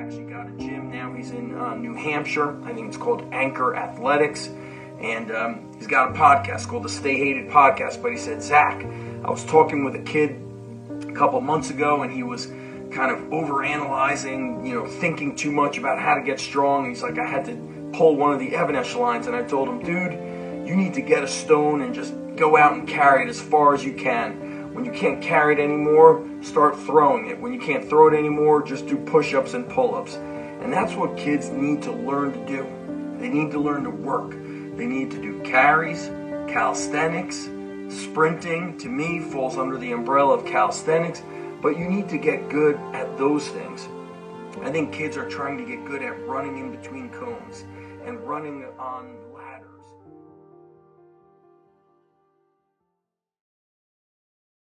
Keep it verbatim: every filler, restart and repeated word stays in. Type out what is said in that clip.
actually got a gym now. He's in uh, New Hampshire. I think it's called Anchor Athletics. And um, he's got a podcast called the Stay Hated Podcast. But he said, Zach, I was talking with a kid a couple months ago, and he was kind of overanalyzing, you know, thinking too much about how to get strong. And he's like, I had to pull one of the Evanesh lines, and I told him, dude, you need to get a stone and just go out and carry it as far as you can. When you can't carry it anymore, start throwing it. When you can't throw it anymore, just do push-ups and pull-ups. And that's what kids need to learn to do. They need to learn to work. They need to do carries, calisthenics, sprinting, to me, falls under the umbrella of calisthenics, but you need to get good at those things. I think kids are trying to get good at running in between cones and running on